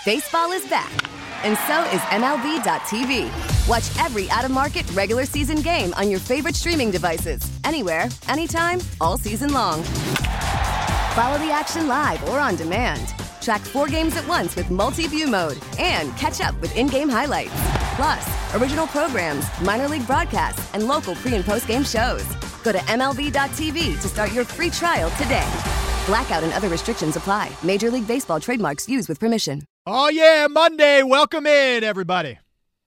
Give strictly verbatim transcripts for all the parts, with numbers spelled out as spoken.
Baseball is back, and so is M L B dot T V. Watch every out-of-market regular season game on your favorite streaming devices, anywhere, anytime, all season long. Follow the action live or on demand. Track four games at once with multi-view mode and catch up with in-game highlights. Plus, original programs, minor league broadcasts, and local pre- and post-game shows. Go to M L B dot T V to start your free trial today. Blackout and other restrictions apply. Major League Baseball trademarks used with permission. Oh, yeah, Monday. Welcome in, everybody.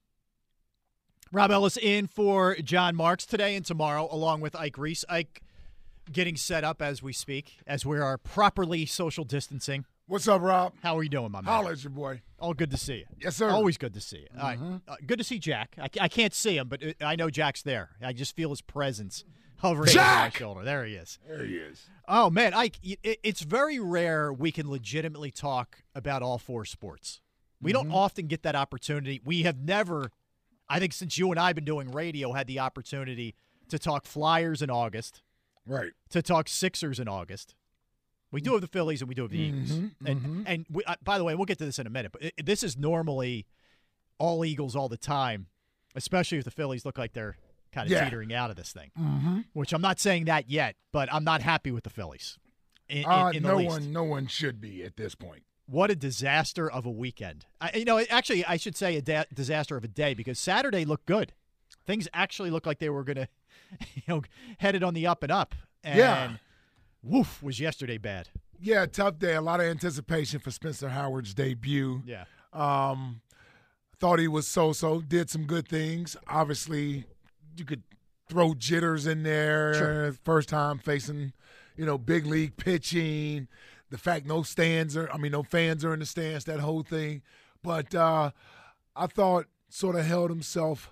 Rob Ellis in for John Marks today and tomorrow, along with Ike Reese. Ike getting set up as we speak, as we are properly social distancing. What's up, Rob? How are you doing, my man? Holla at your boy. Oh, good to see you. Yes, sir. Always good to see you. Mm-hmm. All right. Uh, good to see Jack. I, I can't see him, but I know Jack's there. I just feel his presence hovering over my shoulder. There he is. There he is. Oh, man, Ike, it, it's very rare we can legitimately talk about all four sports. We Mm-hmm. don't often get that opportunity. We have never, I think since you and I have been doing radio, had the opportunity to talk Flyers in August. Right. To talk Sixers in August. We do have the Phillies and we do have the Eagles. Mm-hmm, and mm-hmm. and we, uh, by the way, we'll get to this in a minute, but it, this is normally all Eagles all the time, especially if the Phillies look like they're kind of Yeah. teetering out of this thing, Mm-hmm. which I'm not saying that yet, but I'm not happy with the Phillies in, in, Uh, in the no least. one, no one should be at this point. What a disaster of a weekend. I, you know, actually, I should say a da- disaster of a day because Saturday looked good. Things actually looked like they were going to, you know, headed on the up and up. And Yeah. woof, was yesterday bad. Yeah, tough day. A lot of anticipation for Spencer Howard's debut. Yeah. Um, thought he was so-so. Did some good things. Obviously, you could throw jitters in there. Sure. First time facing, you know, big league pitching. The fact no stands are, I mean, no fans are in the stands. That whole thing. But uh, I thought sort of held himself.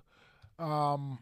Um,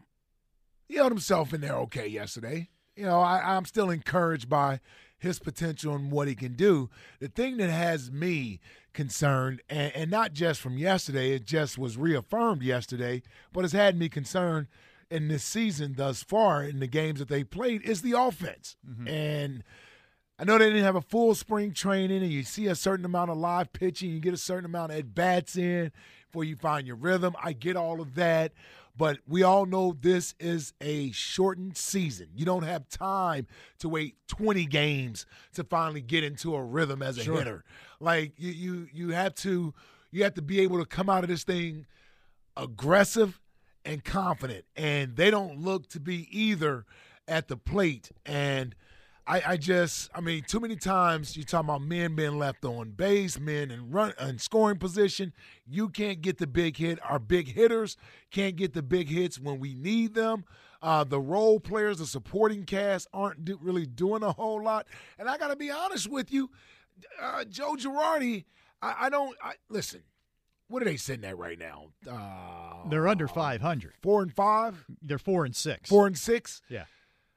he held himself in there okay yesterday. You know, I, I'm still encouraged by his potential and what he can do. The thing that has me concerned, and, and not just from yesterday, it just was reaffirmed yesterday, but has had me concerned in this season thus far in the games that they played, is the offense. Mm-hmm. And I know they didn't have a full spring training, and you see a certain amount of live pitching, you get a certain amount of at-bats in before you find your rhythm. I get all of that. But we all know this is a shortened season. You don't have time to wait twenty games to finally get into a rhythm as a Sure. hitter. Like you, you, you have to, you have to be able to come out of this thing aggressive and confident. And they don't look to be either at the plate. And I, I just, I mean, too many times you talk about men being left on base, men in run in scoring position. You can't get the big hit. Our big hitters can't get the big hits when we need them. Uh, the role players, the supporting cast aren't do, really doing a whole lot. And I got to be honest with you, uh, Joe Girardi, I, I don't I, listen. What are they sitting at right now? Uh, They're under five hundred. Four and five. They're four and six. Four and six. Yeah.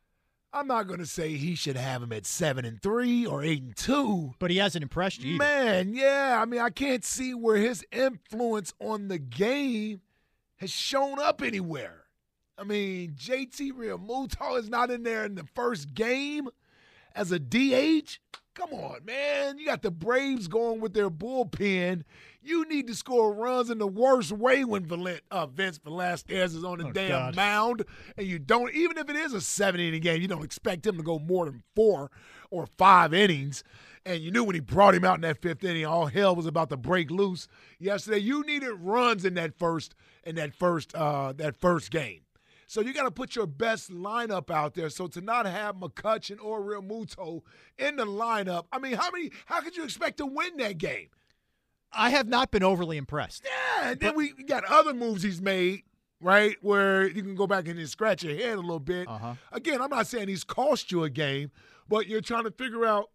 I'm not going to say he should have him at seven and three or eight and two. But he hasn't impressed you either. Man, yeah. I mean, I can't see where his influence on the game has shown up anywhere. I mean, J T Realmuto is not in there in the first game as a D H. Come on, man. You got the Braves going with their bullpen. You need to score runs in the worst way when Valent, uh, Vince Velasquez is on the Oh, damn God. mound. And you don't, even if it is a seven-inning game, you don't expect him to go more than four or five innings. And you knew when he brought him out in that fifth inning, all hell was about to break loose yesterday. You needed runs in that first in that first uh, that first game. So you got to put your best lineup out there. So to not have McCutchen or Realmuto in the lineup, I mean, how many? How could you expect to win that game? I have not been overly impressed. Yeah, and then we got other moves he's made, right, where you can go back and just scratch your head a little bit. Uh-huh. Again, I'm not saying he's cost you a game, but you're trying to figure out,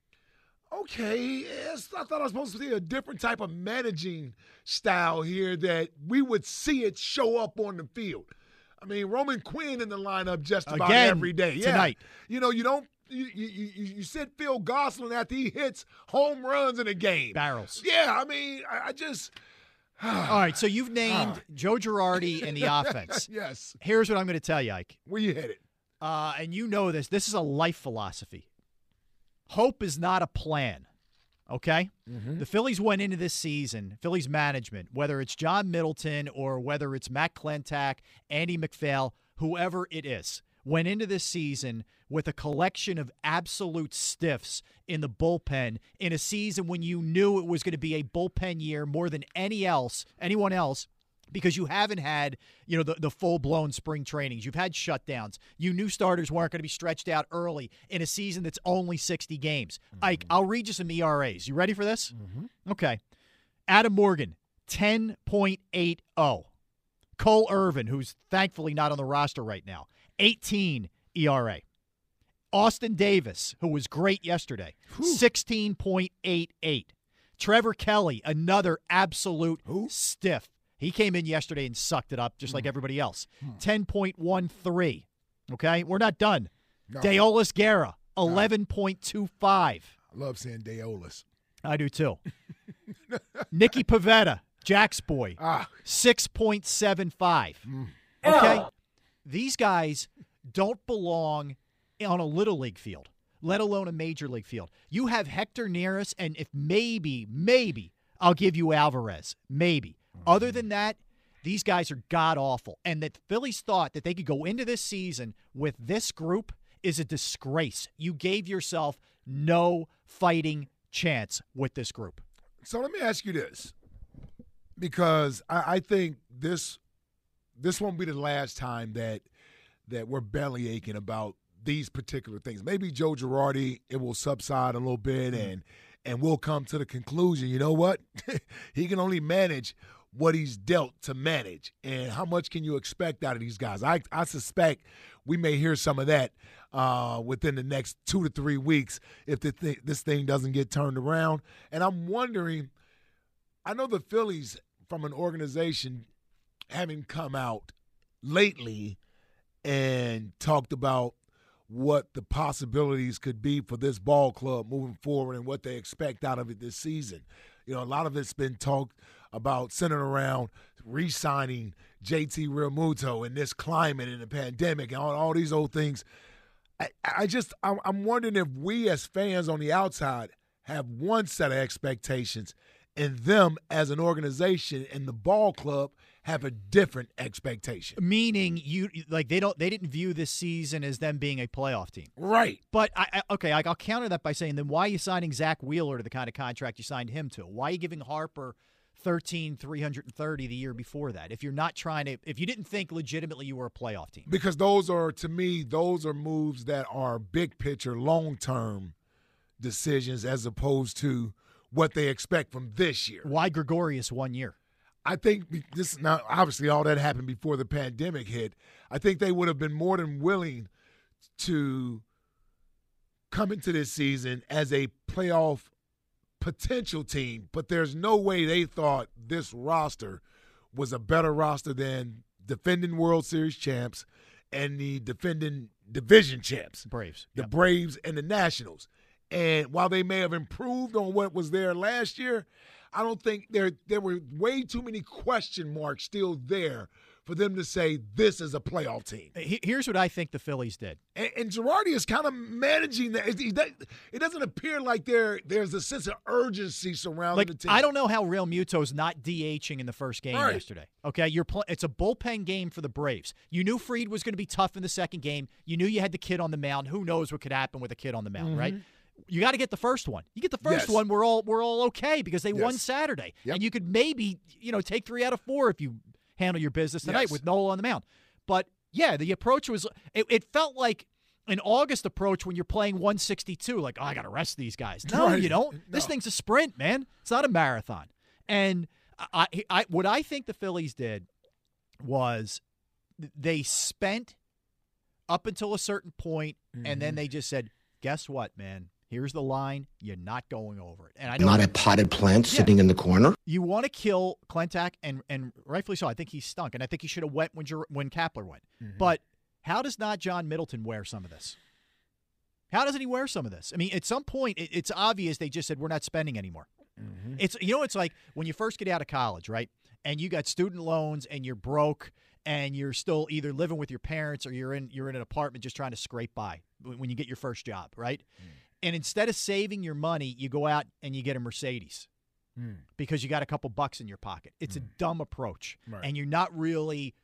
okay, yes, I thought I was supposed to see a different type of managing style here that we would see it show up on the field. I mean, Roman Quinn in the lineup just about Again, every day. Yeah. tonight. You know, you don't you you you, you sit Phil Gosselin after he hits home runs in a game. Barrels. Yeah, I mean, I, I just All right, so you've named Joe Girardi in the offense. Yes. Here's what I'm going to tell you, Ike. Where you headed? Uh, and you know this. This is a life philosophy. Hope is not a plan. okay? Mm-hmm. The Phillies went into this season, Phillies management, whether it's John Middleton or whether it's Matt Klentak, Andy McPhail, whoever it is, went into this season with a collection of absolute stiffs in the bullpen in a season when you knew it was going to be a bullpen year more than any else, anyone else, because you haven't had, you know, the, the full-blown spring trainings. You've had shutdowns. You knew starters weren't going to be stretched out early in a season that's only sixty games. Mm-hmm. Ike, I'll read you some E R As. You ready for this? Mm-hmm. Okay. Adam Morgan, ten point eight oh. Cole Irvin, who's thankfully not on the roster right now, eighteen E R A. Austin Davis, who was great yesterday, Whew. sixteen point eight eight. Trevor Kelly, another absolute Who? stiff. He came in yesterday and sucked it up just like everybody else. ten point one three. Okay? We're not done. No. Deolis Guerra, eleven point two five. I love saying Deolis. I do too. Nicky Pivetta, Jack's boy, ah. six point seven five. Mm. Okay? These guys don't belong on a little league field, let alone a major league field. You have Hector Neris, and if maybe, maybe, I'll give you Alvarez. Maybe. Other than that, these guys are god-awful. And that Phillies thought that they could go into this season with this group is a disgrace. You gave yourself no fighting chance with this group. So let me ask you this, because I, I think this this won't be the last time that that we're belly aching about these particular things. Maybe Joe Girardi, it will subside a little bit, and and we'll come to the conclusion, you know what? He can only manage what he's dealt to manage. And how much can you expect out of these guys? I, I suspect we may hear some of that uh, within the next two to three weeks if the th- this thing doesn't get turned around. And I'm wondering, I know the Phillies, from an organization, having come out lately and talked about what the possibilities could be for this ball club moving forward and what they expect out of it this season. You know, a lot of it's been talked about centered around re-signing J T Realmuto in this climate and the pandemic and all, all these old things. I, I just, I'm, I'm wondering if we as fans on the outside have one set of expectations and them as an organization and the ball club have a different expectation. Meaning, you like they don't they didn't view this season as them being a playoff team, right? But I, I okay, I, I'll counter that by saying, then why are you signing Zach Wheeler to the kind of contract you signed him to? Why are you giving Harper thirteen three hundred thirty the year before that? If you're not trying to, if you didn't think legitimately you were a playoff team, because those are, to me, those are moves that are big picture, long term decisions as opposed to what they expect from this year. Why Gregorius one year? I think this now obviously all that happened before the pandemic hit. I think they would have been more than willing to come into this season as a playoff potential team, but there's no way they thought this roster was a better roster than defending World Series champs and the defending division champs, Braves, the yep. Braves and the Nationals. And while they may have improved on what was there last year, I don't think there there were way too many question marks still there for them to say this is a playoff team. Here's what I think the Phillies did. And, and Girardi is kind of managing that. It doesn't appear like there there's a sense of urgency surrounding like, the team. I don't know how Real Muto's not DHing in the first game right. yesterday. Okay, you're pl- it's a bullpen game for the Braves. You knew Fried was going to be tough in the second game. You knew you had the kid on the mound. Who knows what could happen with a kid on the mound, mm-hmm. right? You got to get the first one. You get the first yes. one, we're all we're all okay because they yes. won Saturday, yep. and you could maybe you know take three out of four if you handle your business tonight yes. with Nola on the mound. But yeah, the approach was it, it felt like an August approach when you're playing one sixty-two. Like, oh, I got to rest these guys. No, right. you don't. No. This thing's a sprint, man. It's not a marathon. And I, I what I think the Phillies did was they spent up until a certain point, mm-hmm. and then they just said, "Guess what, man? Here's the line. You're not going over it." And I know not a potted plant yeah. sitting in the corner. You want to kill Klentak, and and rightfully so. I think he stunk, and I think he should have went when when Kapler went. Mm-hmm. But how does not John Middleton wear some of this? How doesn't he wear some of this? I mean, at some point, it, it's obvious they just said we're not spending anymore. Mm-hmm. It's you know, it's like when you first get out of college, right? And you got student loans, and you're broke, and you're still either living with your parents or you're in you're in an apartment just trying to scrape by when you get your first job, right? Mm. And instead of saving your money, you go out and you get a Mercedes mm. because you got a couple bucks in your pocket. It's mm. a dumb approach. Right. And you're not really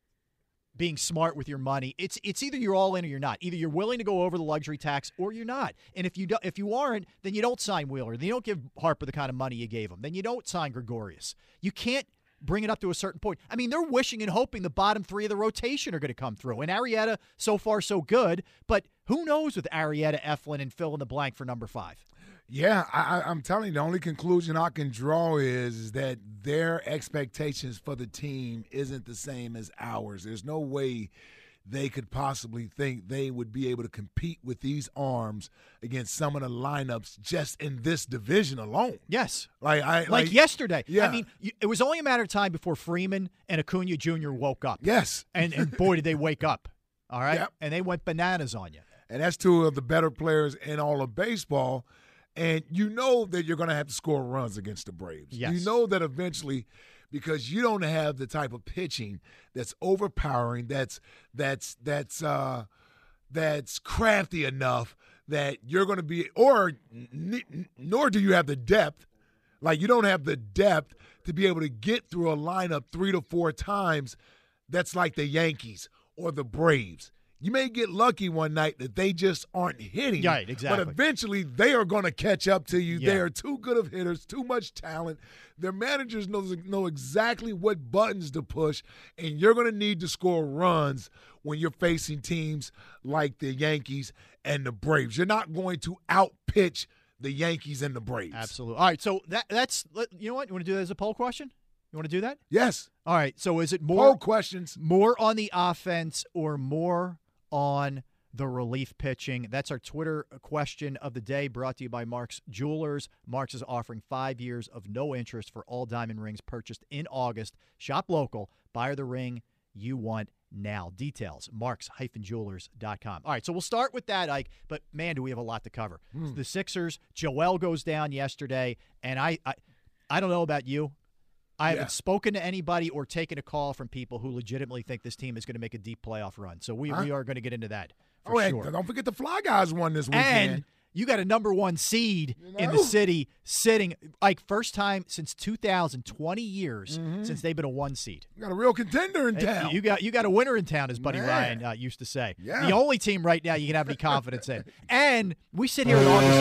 being smart with your money. It's it's either you're all in or you're not. Either you're willing to go over the luxury tax or you're not. And if you do, if you aren't, then you don't sign Wheeler. Then you don't give Harper the kind of money you gave him. Then you don't sign Gregorius. You can't bring it up to a certain point. I mean, they're wishing and hoping the bottom three of the rotation are going to come through. And Arrieta, so far, so good. But who knows with Arrieta, Eflin, and fill in the blank for number five? Yeah, I, I'm telling you, the only conclusion I can draw is, is that their expectations for the team isn't the same as ours. There's no way they could possibly think they would be able to compete with these arms against some of the lineups just in this division alone. Yes. Like I like, like yesterday. Yeah. I mean, it was only a matter of time before Freeman and Acuna Junior woke up. Yes. And, and boy, did they wake up. All right? Yep. And they went bananas on you. And that's two of the better players in all of baseball. And you know that you're going to have to score runs against the Braves. Yes. You know that eventually, because you don't have the type of pitching that's overpowering, that's that's that's uh, that's crafty enough that you're going to be, or n- nor do you have the depth. Like, you don't have the depth to be able to get through a lineup three to four times that's like the Yankees or the Braves. You may get lucky one night that they just aren't hitting. Right, exactly. But eventually they are going to catch up to you. Yeah. They are too good of hitters, too much talent. Their managers know, know exactly what buttons to push, and you're going to need to score runs when you're facing teams like the Yankees and the Braves. You're not going to outpitch the Yankees and the Braves. Absolutely. All right, so that that's – you know what? You want to do that as a poll question? You want to do that? Yes. All right, so is it more – Poll questions. More on the offense or more – on the relief pitching? That's our Twitter question of the day, brought to you by Mark's Jewelers. Mark's is offering five years of no interest for all diamond rings purchased in August. Shop local. Buy the ring you want now. Details, marks dash jewelers dot com. All right, so we'll start with that, Ike, but, man, do we have a lot to cover. Mm. The Sixers, Joel goes down yesterday, and I, I, I don't know about you. I haven't yeah. spoken to anybody or taken a call from people who legitimately think this team is going to make a deep playoff run. So we, huh? we are going to get into that for oh, sure. Hey, don't forget the Fly Guys won this weekend. And you got a number one seed you know? in the city sitting, like, first time since two thousand, twenty years mm-hmm. since they've been a one seed. You got a real contender in town. You got you got a winner in town, as Buddy Man. Ryan uh, used to say. Yeah. The only team right now you can have any confidence in. And we sit here at August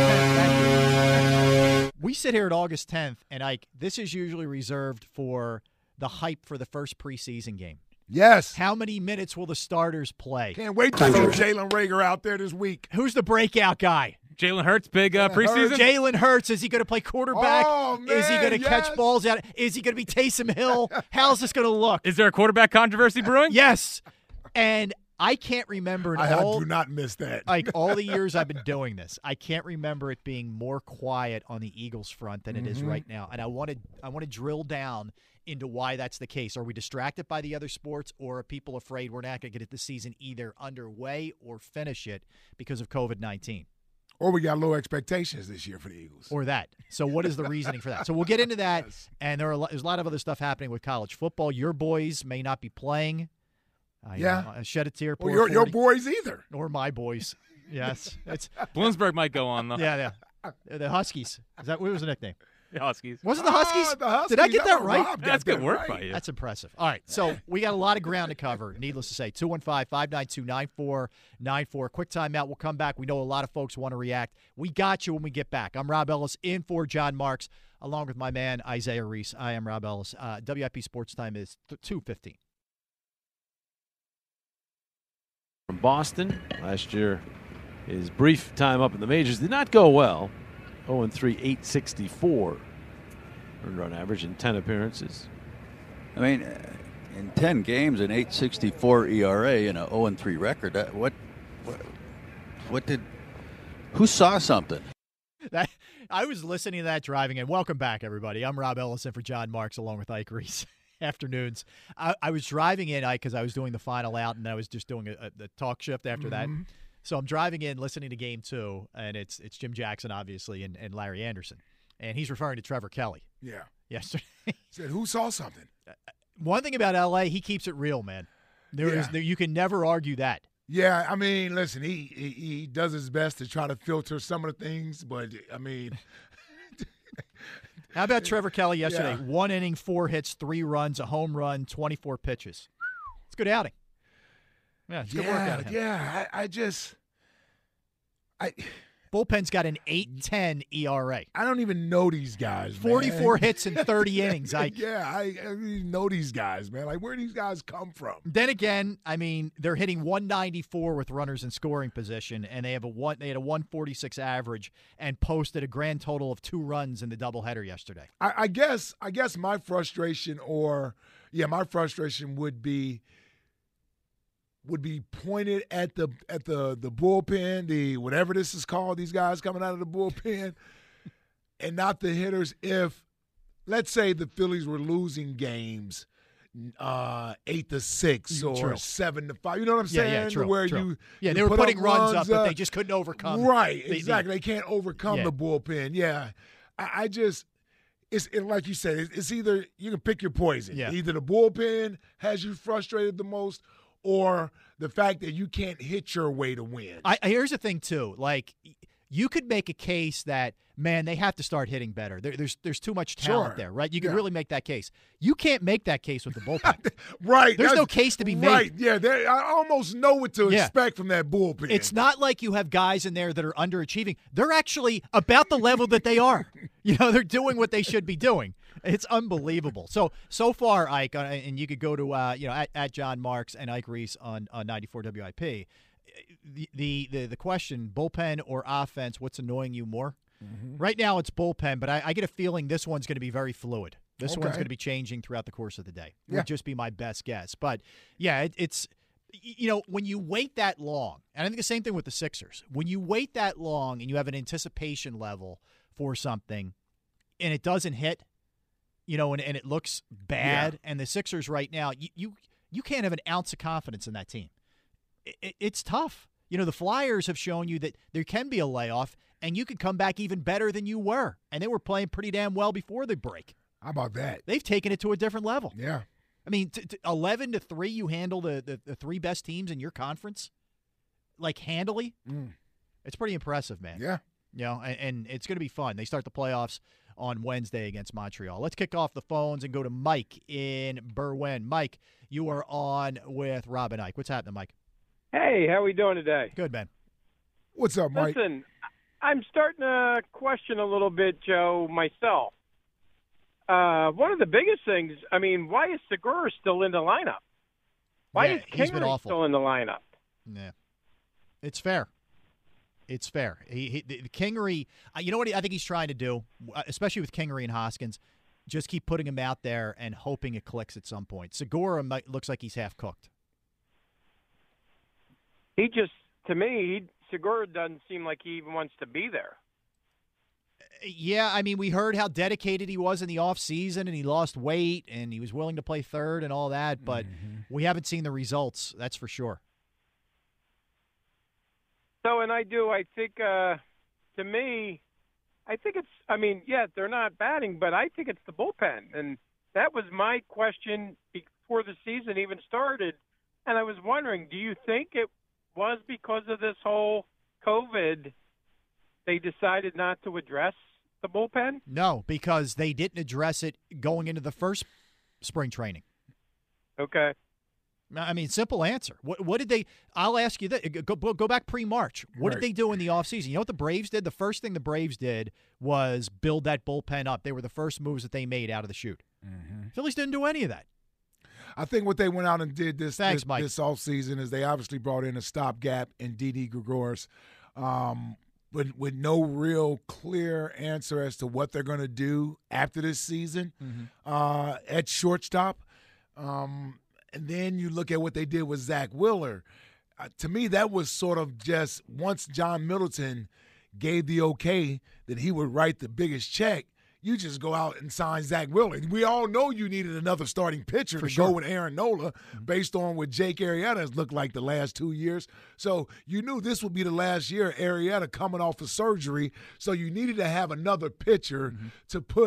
tenth. We sit here at August tenth, and, Ike, this is usually reserved for the hype for the first preseason game. Yes. How many minutes will the starters play? Can't wait to see Jalen Reagor out there this week. Who's the breakout guy? Jalen Hurts, big uh, preseason. Jalen Hurts, is he going to play quarterback? Oh, man, is he going to yes. catch balls out? Is he going to be Taysom Hill? How's this going to look? Is there a quarterback controversy brewing? Yes. And I can't remember in I, all, I do not miss that. Like all the years I've been doing this, I can't remember it being more quiet on the Eagles front than it mm-hmm. is right now. And I want to I want to drill down into why that's the case. Are we distracted by the other sports, or are people afraid we're not going to get the season either underway or finish it because of covid nineteen? Or we got low expectations this year for the Eagles. Or that. So what is the reasoning for that? So we'll get into that, yes. and there are a lot, there's a lot of other stuff happening with college football. Your boys may not be playing. I, yeah. Uh, shed a tear. Or your, your boys either. Or my boys. Yes. It's Bloomsburg might go on, though. Yeah, yeah. The Huskies. Is that what was the nickname? The Huskies. Was it the Huskies? Oh, the Huskies. Did I get that right? Rob That's good work right. by you. That's impressive. All right, so we got a lot of ground to cover, needless to say. two one five, five nine two, nine four nine four. Quick timeout. We'll come back. We know a lot of folks want to react. We got you when we get back. I'm Rob Ellis in for John Marks, along with my man Isaiah Reese. I am Rob Ellis. Uh, W I P Sports Time is two fifteen. From Boston last year, his brief time up in the majors did not go well. oh and three, eight sixty-four earned run average in ten appearances. I mean, in ten games, an eight sixty-four E R A and an oh and three record. That, what, what, what did? Who saw something? That I was listening to that driving in. Welcome back, everybody. I'm Rob Ellison for John Marks, along with Ike Reese. Afternoons. I, I was driving in, Ike, because I was doing the final out, and I was just doing a, a, a talk shift after mm-hmm. that. So I'm driving in, listening to game two, and it's it's Jim Jackson, obviously, and, and Larry Anderson. And he's referring to Trevor Kelly. Yeah. Yesterday. Said, who saw something? One thing about L A, he keeps it real, man. There yeah. is there, you can never argue that. Yeah, I mean, listen, he, he he does his best to try to filter some of the things, but I mean, how about Trevor Kelly yesterday? Yeah. One inning, four hits, three runs, a home run, twenty-four pitches. It's a good outing. Yeah, it's a good work out of him. Yeah, I, I just, I. Bullpen's got an eight ten E R A. I don't even know these guys, man. forty-four hits in thirty innings. I, yeah, I, I don't even know these guys, man. Like, where do these guys come from? Then again, I mean, they're hitting one ninety-four with runners in scoring position, and they have a one. They had a one forty-six average and posted a grand total of two runs in the doubleheader yesterday. I, I guess, I guess my frustration, or yeah, my frustration would be. would be pointed at the at the the bullpen, the whatever this is called, these guys coming out of the bullpen, and not the hitters. If, let's say, the Phillies were losing games uh, eight to six or True. seven to five, you know what I'm Yeah, saying? yeah, true, Where true. you Yeah, you they were put putting up runs, runs up, but they just couldn't overcome. Right, the, exactly. The, they can't overcome yeah. the bullpen. Yeah, I, I just. It's it, like you said. It's, it's either you can pick your poison. Yeah. Either the bullpen has you frustrated the most, or the fact that you can't hit your way to win. I, here's the thing too. Like, you could make a case that, man, they have to start hitting better. There, there's there's too much talent Sure. there, right? You could Yeah. really make that case. You can't make that case with the bullpen. Right. There's that's- no case to be made. Right. Yeah. they- I almost know what to Yeah. expect from that bullpen. It's not like you have guys in there that are underachieving. They're actually about the level that they are. You know, they're doing what they should be doing. It's unbelievable. So so far, Ike, uh, and you could go to uh, you know at, at John Marks and Ike Reese on, on ninety-four W I P. The, the the the question: bullpen or offense? What's annoying you more? Mm-hmm. Right now, it's bullpen, but I, I get a feeling this one's going to be very fluid. This Okay. one's going to be changing throughout the course of the day. Yeah. Would just be my best guess. But yeah, it, it's. You know, when you wait that long, and I think the same thing with the Sixers, when you wait that long and you have an anticipation level for something and it doesn't hit, you know, and, and it looks bad, yeah. and the Sixers right now, you, you you can't have an ounce of confidence in that team. It, it, it's tough. You know, the Flyers have shown you that there can be a layoff, and you could come back even better than you were, and they were playing pretty damn well before the break. How about that? They've taken it to a different level. Yeah. I mean, t- t- eleven to three, you handle the, the, the three best teams in your conference, like handily. Mm. It's pretty impressive, man. Yeah. You know, and, and it's going to be fun. They start the playoffs on Wednesday against Montreal. Let's kick off the phones and go to Mike in Berwyn. Mike, you are on with Rob and Ike. What's happening, Mike? Hey, how are we doing today? Good, man. What's up, Mike? Listen, I'm starting to question a little bit, Joe, myself. Uh, one of the biggest things, I mean, why is Segura still in the lineup? Why Yeah, is he's been Kingery awful. still in the lineup? Yeah. It's fair. It's fair. He, he the, the Kingery, uh, you know what he, I think he's trying to do, uh, especially with Kingery and Hoskins, just keep putting him out there and hoping it clicks at some point. Segura might, looks like he's half cooked. He just, to me, he, Segura doesn't seem like he even wants to be there. Yeah, I mean, we heard how dedicated he was in the offseason, and he lost weight, and he was willing to play third and all that, but mm-hmm. we haven't seen the results, that's for sure. So, and I do, I think, uh, to me, I think it's, I mean, yeah, they're not batting, but I think it's the bullpen. And that was my question before the season even started. And I was wondering, do you think it was because of this whole COVID they decided not to address the bullpen? No, because they didn't address it going into the first spring training. Okay. I mean, simple answer. What, what did they – I'll ask you this. Go, go back pre-March. What right. did they do in the offseason? You know what the Braves did? The first thing the Braves did was build that bullpen up. They were the first moves that they made out of the chute. Mm-hmm. Phillies didn't do any of that. I think what they went out and did this Thanks, this, Mike. this offseason is they obviously brought in a stopgap in Didi Gregorius, um, but with no real clear answer as to what they're going to do after this season mm-hmm. uh, at shortstop. Um, and then you look at what they did with Zach Wheeler. Uh, to me, that was sort of just once John Middleton gave the okay that he would write the biggest check, you just go out and sign Zach Wheeler. We all know you needed another starting pitcher For to sure. go with Aaron Nola based on what Jake Arrieta has looked like the last two years. So you knew this would be the last year Arrieta coming off of surgery, so you needed to have another pitcher mm-hmm. to put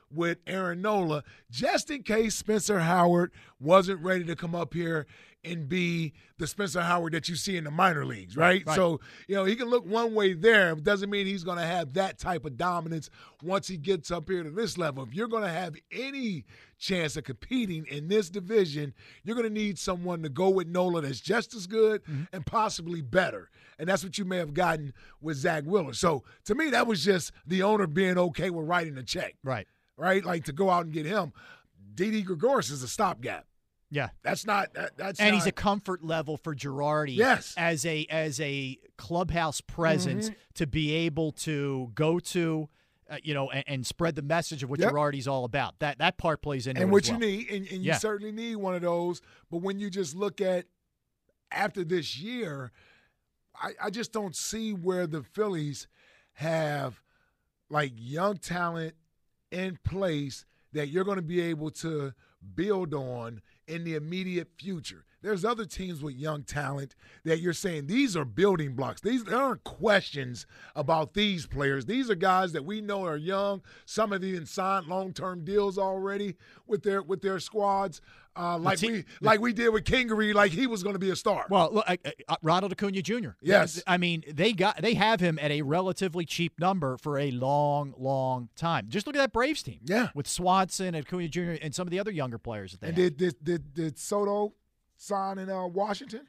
with Aaron Nola, just in case Spencer Howard wasn't ready to come up here and be the Spencer Howard that you see in the minor leagues, right? Right. So, you know, he can look one way there. It doesn't mean he's going to have that type of dominance once he gets up here to this level. If you're going to have any chance of competing in this division, you're going to need someone to go with Nola that's just as good mm-hmm. and possibly better. And that's what you may have gotten with Zach Wheeler. So, to me, that was just the owner being okay with writing a check. Right. Right? Like, to go out and get him. Didi Gregorius is a stopgap. Yeah, that's not that, that's and not, he's a comfort level for Girardi. Yes. as a as a clubhouse presence mm-hmm. to be able to go to, uh, you know, and, and spread the message of what yep. Girardi's all about. That that part plays into and it what as well. you need, and, and you yeah. certainly need one of those. But when you just look at after this year, I, I just don't see where the Phillies have like young talent in place that you're going to be able to build on in the immediate future. There's other teams with young talent that you're saying these are building blocks. These there aren't questions about these players. These are guys that we know are young. Some have even signed long-term deals already with their with their squads, uh, like te- we like we did with Kingery, like he was going to be a star. Well, look, uh, uh, Ronald Acuna Junior Yes, I mean they got they have him at a relatively cheap number for a long, long time. Just look at that Braves team. Yeah, with Swanson and Acuna Junior and some of the other younger players that they and have. did did did, did Soto sign in uh, Washington?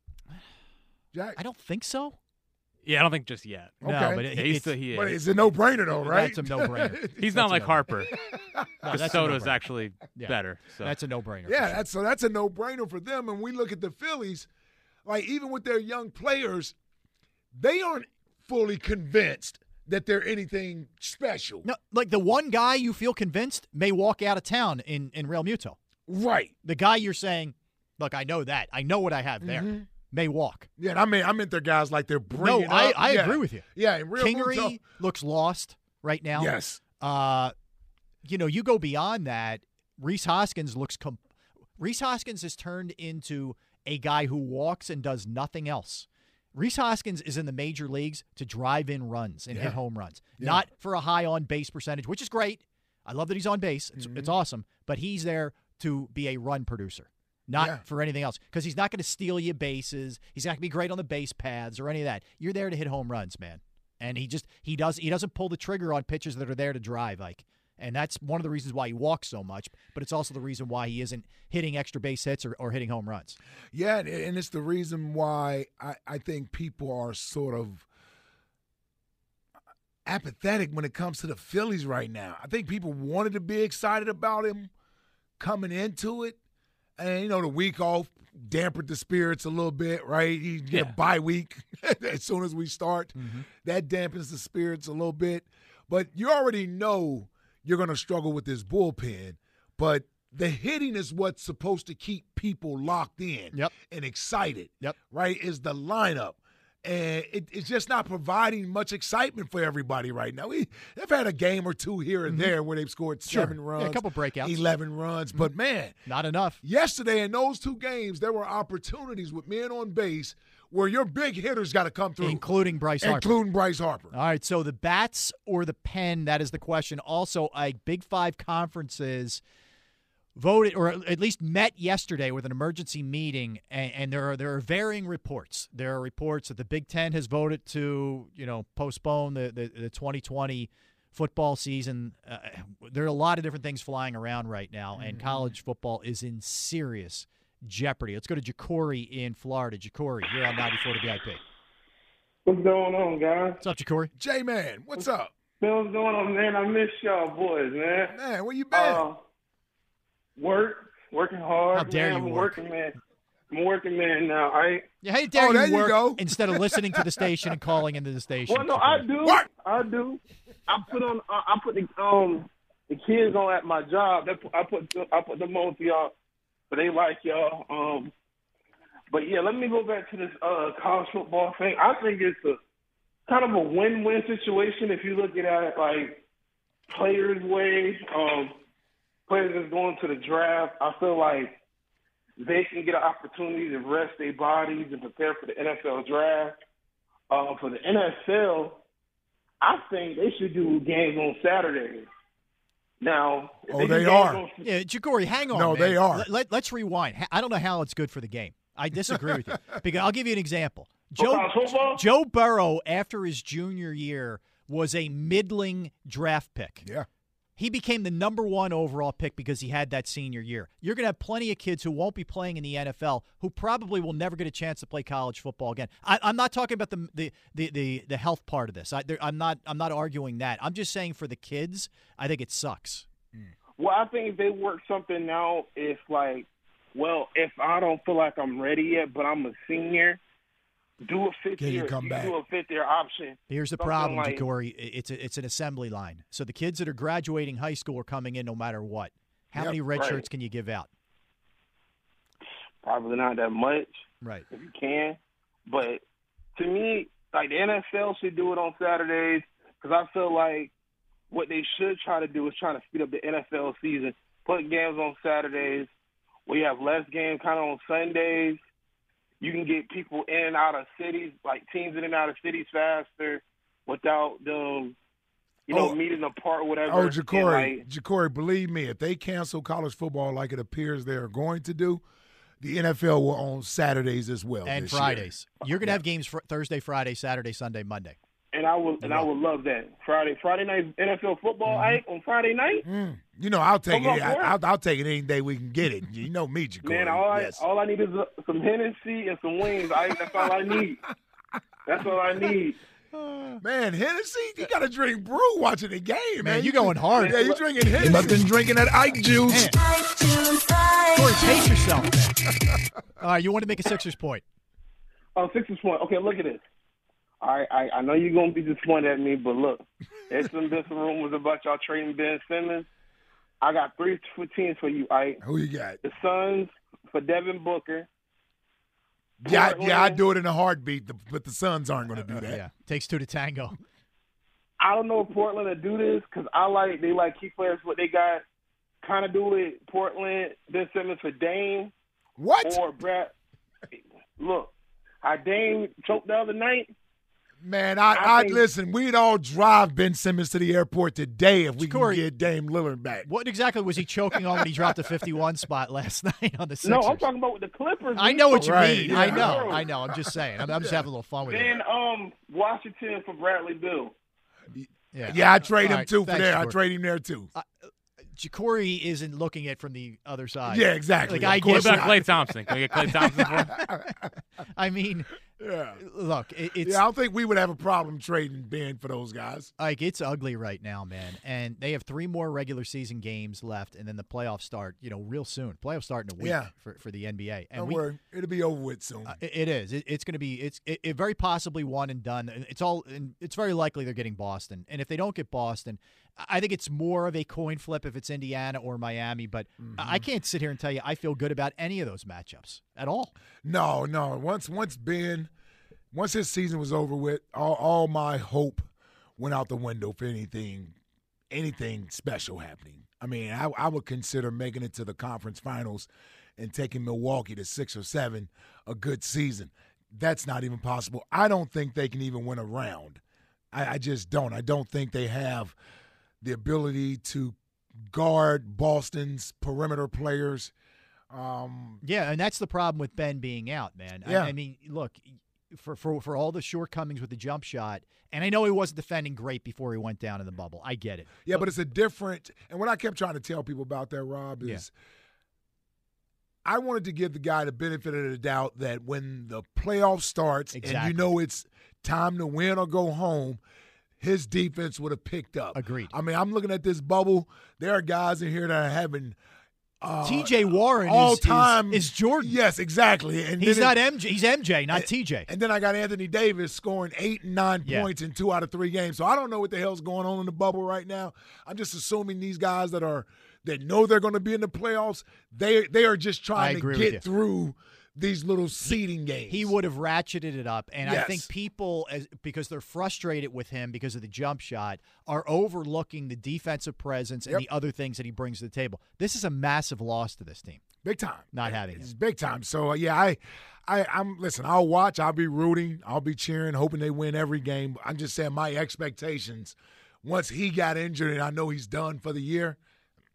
Jack? I don't think so. Yeah, I don't think just yet. Okay. No, but it, yeah, he's it's, still, he but is. it's a no-brainer, though, right? That's a no-brainer. He's not like Harper. No, that's Soto's no actually yeah. better. So. That's a no-brainer. Yeah, sure. that's so that's a no-brainer for them. And we look at the Phillies, like even with their young players, they aren't fully convinced that they're anything special. No, like the one guy you feel convinced may walk out of town in, in Real Muto. Right. The guy you're saying, look, I know that. I know what I have there. Mm-hmm. May walk. Yeah, and I mean, I meant their guys like they're bringing No, I, up. I yeah. agree with you. Yeah, in Real Kingery Muto. looks lost right now. Yes. Uh, you know, you go beyond that. Rhys Hoskins looks com- – Rhys Hoskins has turned into a guy who walks and does nothing else. Rhys Hoskins is in the major leagues to drive in runs and yeah. hit home runs, yeah. not for a high on-base percentage, which is great. I love that he's on base. It's, mm-hmm. it's awesome. But he's there to be a run producer. Not yeah. for anything else, because he's not going to steal you bases. He's not going to be great on the base paths or any of that. You're there to hit home runs, man. And he just he does he doesn't pull the trigger on pitches that are there to drive, Ike. And that's one of the reasons why he walks so much. But it's also the reason why he isn't hitting extra base hits or, or hitting home runs. Yeah, and it's the reason why I, I think people are sort of apathetic when it comes to the Phillies right now. I think people wanted to be excited about him coming into it. And, you know, the week off dampened the spirits a little bit, right? You get yeah. a bye week as soon as we start. Mm-hmm. That dampens the spirits a little bit. But you already know you're going to struggle with this bullpen. But the hitting is what's supposed to keep people locked in yep. and excited, yep. right, is the lineup. And it, it's just not providing much excitement for everybody right now. We, they've had a game or two here and mm-hmm. there where they've scored seven sure. runs, yeah, a couple breakouts, eleven runs. Mm-hmm. But, man. Not enough. Yesterday in those two games, there were opportunities with men on base where your big hitters got to come through. Including Bryce Harper. Including Bryce Harper. All right, so the bats or the pen, that is the question. Also, a Big Five conferences voted, or at least met yesterday with an emergency meeting, and, and there are there are varying reports. There are reports that the Big Ten has voted to, you know, postpone the, the, the twenty twenty football season. Uh, there are a lot of different things flying around right now, mm-hmm. and college football is in serious jeopardy. Let's go to Jacory in Florida. Jacory, you're on ninety-four to B I P. What's going on, guys? What's up, Jacory? J-Man, what's up? Man, what's going on, man? I miss y'all boys, man. Man, where you been? Uh, work, working hard. How dare man. you I'm work? working, man. I'm a working man now. I Yeah, how dare oh, there you you work go. instead of listening to the station and calling into the station? Well, no, I do. What? I do. I put on. I put the um the kids on at my job. They put, I put I put them on to y'all, but they like y'all. Um, but yeah, let me go back to this uh college football thing. I think it's a kind of a win-win situation if you look at it like players' way. Um, players that's going to the draft, I feel like they can get an opportunity to rest their bodies and prepare for the N F L draft. Uh, for the N F L, I think they should do games on Saturdays. Now, if Oh, do they games are. on- Yeah, Jacory, hang on. No, man. they are. Let, let, let's rewind. Ha- I don't know how it's good for the game. I disagree with you. Because I'll give you an example. For Joe, college football? Joe Burrow, after his junior year, was a middling draft pick. Yeah. He became the number one overall pick because he had that senior year. You're going to have plenty of kids who won't be playing in the N F L who probably will never get a chance to play college football again. I, I'm not talking about the the the the, the health part of this. I, there, I'm not I'm not arguing that. I'm just saying for the kids, I think it sucks. Well, I think if they work something out, if like, well, if I don't feel like I'm ready yet, but I'm a senior, do a fifth Can you year. come you back? do a fifth year option. Here's the Something problem, like- Jacory. It's a, it's an assembly line. So the kids that are graduating high school are coming in no matter what. How Yep, many red right. shirts can you give out? Probably not that much. Right. If you can. But to me, like the N F L should do it on Saturdays because I feel like what they should try to do is try to speed up the N F L season. Put games on Saturdays. We have less games kind of on Sundays. You can get people in and out of cities, like teams in and out of cities faster without them, you know, Oh. meeting apart, whatever. Oh, And, Jacory, like, Jacory, believe me, if they cancel college football like it appears they are going to do, the N F L will on Saturdays as well. And this year. Fridays. You're going to have games fr- Thursday, Friday, Saturday, Sunday, Monday. and I would and I would love that Friday Friday night N F L football Ike, on Friday night. Mm. You know, I'll take Come it. on, boy. I, I'll, I'll take it any day we can get it. You know me, Jacory. Man, all I yes. all I need is uh, some Hennessy and some wings. I, that's all I need. That's all I need. Man, Hennessy, you got to drink brew watching the game, man. Man, you going hard. Yeah, you drinking Hennessy. You must have been drinking that Ike juice. Corey, pace yourself, man. All right, you want to make a Sixers point. Oh, Sixers point. Okay, look at this. All right, I, I know you're gonna be disappointed at me, but look, there's some been some rumors about y'all trading Ben Simmons. I got three for teams for you, Ike. Who you got? The Suns for Devin Booker. Yeah, I- Portland. yeah, I do it in a heartbeat, the- but the Suns aren't going to do that. Yeah, takes two to tango. I don't know if Portland will do this because I like they like key players. What they got, kind of do it. Portland, Ben Simmons for Dame. What? Or Brad. Look, how Dame choked the other night. Man, I, I I, think- listen, we'd all drive Ben Simmons to the airport today if we Corey, can get Dame Lillard back. What exactly was he choking on when he dropped the fifty-one spot last night on the Sixers? No, I'm talking about with the Clippers. I know what you Right, mean. yeah. I know. I know. I'm just saying. I'm, I'm just having a little fun with it. Then um, Washington for Bradley Beal. Yeah, Yeah, I trade All him right, too for thanks, there. I Jacory. trade him there too. Jacory isn't looking at it from the other side. Yeah, exactly. Like, Of I What course get about not. Klay Thompson? Can we get Klay Thompson for him? I mean, Yeah. look, it, it's Yeah, I don't think we would have a problem trading Ben for those guys. like it's ugly right now, man. And they have three more regular season games left, and then the playoffs start. You know, real soon. Playoffs start in a week Yeah. for, for the N B A. And Don't we, worry, it'll be over with soon. Uh, it it is. It, it's going to be. It's it, it very possibly one and done. And It's all. And it's very likely they're getting Boston. And if they don't get Boston, I think it's more of a coin flip if it's Indiana or Miami. But Mm-hmm. I I can't sit here and tell you I feel good about any of those matchups at all. No, no. Once once Ben, once his season was over with, all, all my hope went out the window for anything, anything special happening. I mean, I, I would consider making it to the conference finals and taking Milwaukee to six or seven a good season. That's not even possible. I don't think they can even win a round. I, I just don't. I don't think they have the ability to guard Boston's perimeter players. Um, Yeah, and that's the problem with Ben being out, man. I- Yeah. I, mean, look, for, for for all the shortcomings with the jump shot, and I know he wasn't defending great before he went down in the bubble. I get it. Yeah, but it's a different – and what I kept trying to tell people about that, Rob, is Yeah. I wanted to give the guy the benefit of the doubt that when the playoff starts and Exactly. you know it's time to win or go home, his defense would have picked up. Agreed. I mean, I'm looking at this bubble. There are guys in here that are having uh, T J Warren all is, time is, is Jordan. Yes, exactly. And He's then not it- M J. He's M J, not T J. And then I got Anthony Davis scoring eight and nine Yeah. points in two out of three games. So I don't know what the hell's going on in the bubble right now. I'm just assuming these guys that are that know they're going to be in the playoffs, they they are just I trying to agree with you. get through these little seeding games. He would have ratcheted it up, and I Yes. think people, as because they're frustrated with him because of the jump shot, are overlooking the defensive presence and Yep. the other things that he brings to the table. This is a massive loss to this team. big time. Not having It's him. big time. So uh, yeah, I, I, I'm listen. I'll watch. I'll be rooting. I'll be cheering, hoping they win every game. I'm just saying my expectations. Once he got injured, and I know he's done for the year,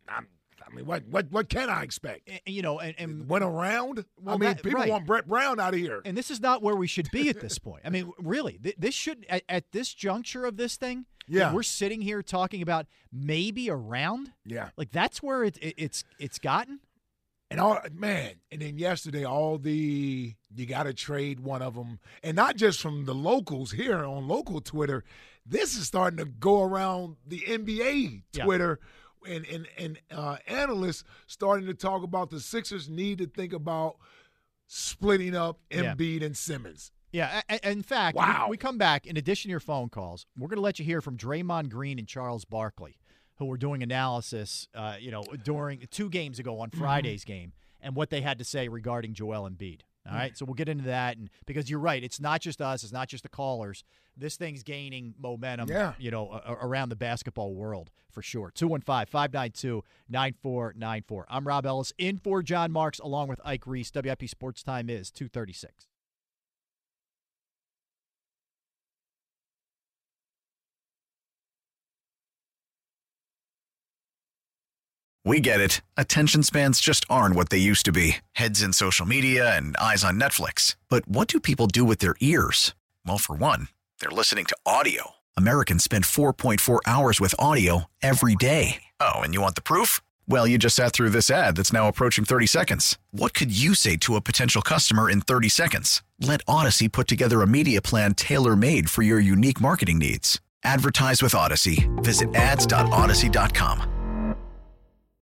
I'm, I mean, what what what can I expect? And, you know, and, and went around. Well, I mean, that- people right. want Brett Brown out of here. And this is not where we should be at this point. I mean, really, th- this should at, at this juncture of this thing. Yeah. we're sitting here talking about maybe a round. Yeah. Like that's where it, it, it's it's gotten. And all man, and then yesterday, all the you got to trade one of them, and not just from the locals here on local Twitter. This is starting to go around the N B A Yeah. Twitter, and and and uh, analysts starting to talk about the Sixers need to think about splitting up Yeah. Embiid and Simmons. Yeah. a- a- In fact, Wow. we, we come back. In addition to your phone calls, we're going to let you hear from Draymond Green and Charles Barkley, who were doing analysis, uh, you know, during two games ago on Friday's game, and what they had to say regarding Joel Embiid. All right, so we'll get into that, and because you're right, it's not just us, it's not just the callers. This thing's gaining momentum, Yeah. you know, a- around the basketball world for sure. two one five, five nine two, nine four nine four. I'm Rob Ellis, in for John Marks, along with Ike Reese. W I P Sports Time is two thirty-six. We get it. Attention spans just aren't what they used to be. Heads in social media and eyes on Netflix. But what do people do with their ears? Well, for one, they're listening to audio. Americans spend four point four hours with audio every day. Oh, and you want the proof? Well, you just sat through this ad that's now approaching thirty seconds. What could you say to a potential customer in thirty seconds? Let Odyssey put together a media plan tailor-made for your unique marketing needs. Advertise with Odyssey. Visit ads dot odyssey dot com.